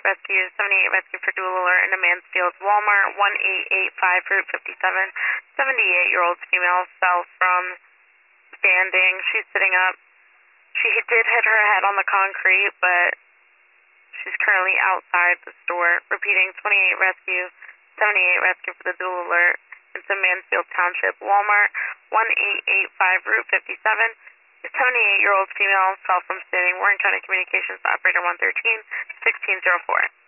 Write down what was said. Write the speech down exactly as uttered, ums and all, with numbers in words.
seventy-eight rescue, seventy-eight rescue for dual alert in a Mansfield Walmart, one eight eight five Route fifty-seven, seventy-eight-year-old female fell from standing. She's sitting up. She did hit her head on the concrete, but she's currently outside the store. Repeating, twenty-eight rescue, seventy-eight rescue for the dual alert. It's a Mansfield Township Walmart, one eight eight five Route fifty-seven. A seventy-eight-year-old female fell from standing. Warren County Communications Operator one thirteen, sixteen oh four.